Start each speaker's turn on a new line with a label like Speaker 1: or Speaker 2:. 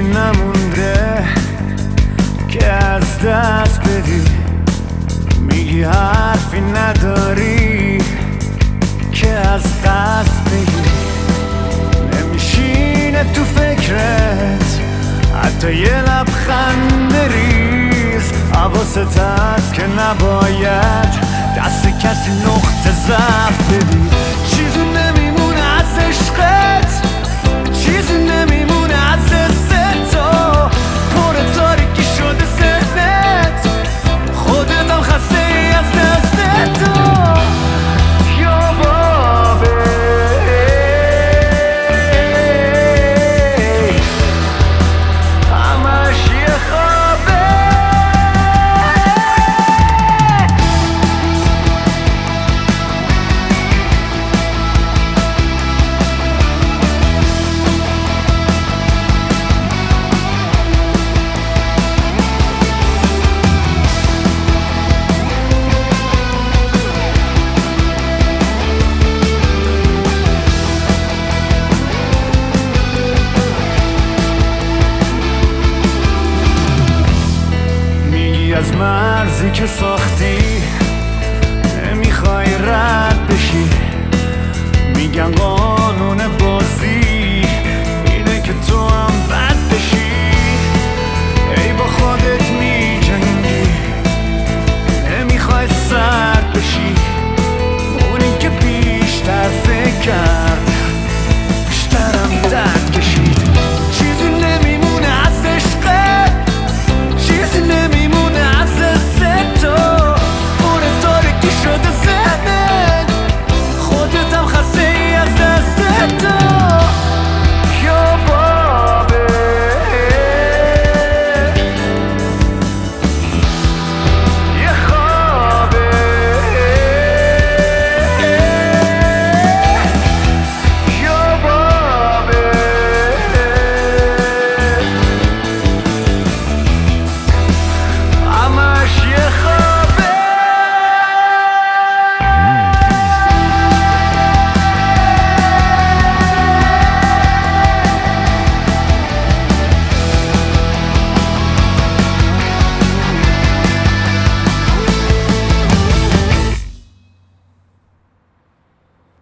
Speaker 1: نمونده که از دست بدی. میگی حرفی نداری که از قصد بگی. نمیشینه تو فکرت حتی یه لبخند ریز. حواست هست که نباید دست کسی نقطه ضعف بدی. چیزی نمیمونه از عشقت، چیزی نمیمونه از حس تو. پر تاریکی شده ذهنت، خودت هم خسته ای از دست تو. یا بابا همش یه خوابه. از مرزی که ساختی نمیخوای رد بشی. میگن قانون